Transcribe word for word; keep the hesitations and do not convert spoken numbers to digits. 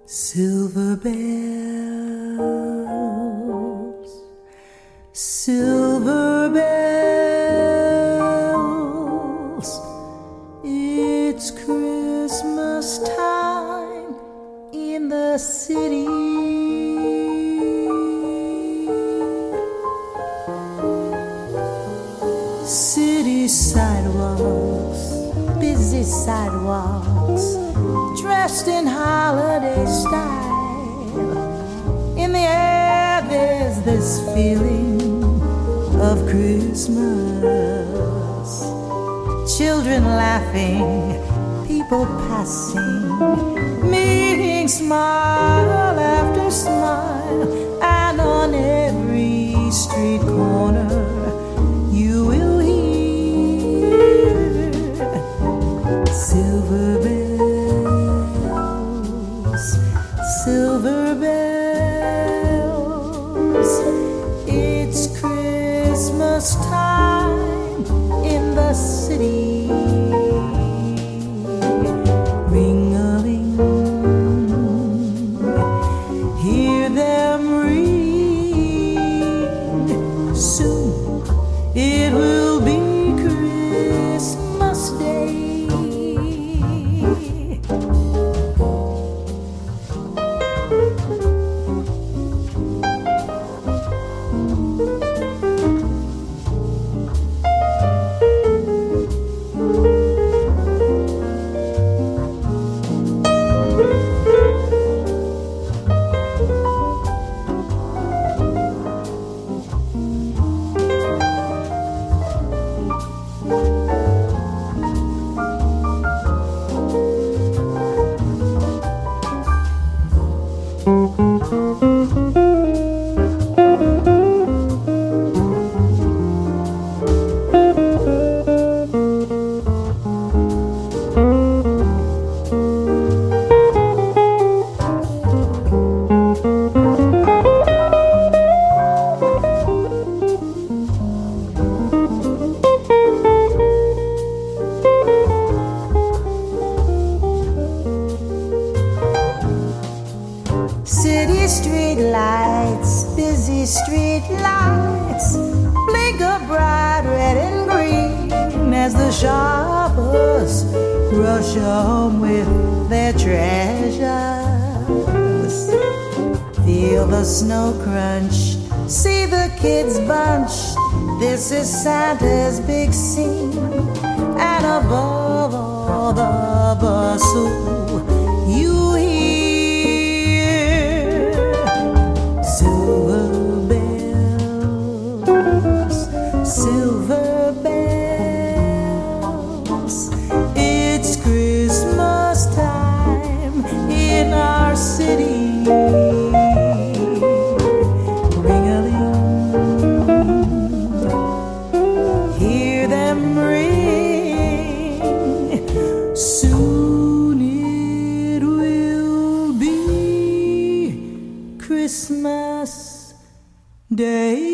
Silver bells, silver bells, it's Christmas time in the city. City sidewalks, busy sidewalks, dressed in holiday style. In the air there's this feeling of Christmas. Children laughing, people passing, meeting smile after smile. And on every street corner you will hear silver bells, silver bells, it's Christmas time in the city. Ring-a-ling, hear them ring. Soon it will be Christmas Day. City street lights, busy street lights, blink of bright red and green as the shoppers rush home with their treasures. Feel the snow crunch, see the kids bunch. This is Santa's big scene, and above all the bustle you hear silver bells, silver bells, it's Christmas time in our city. Ring-a-ling, hear them ring. Soon it will be Christmas Day.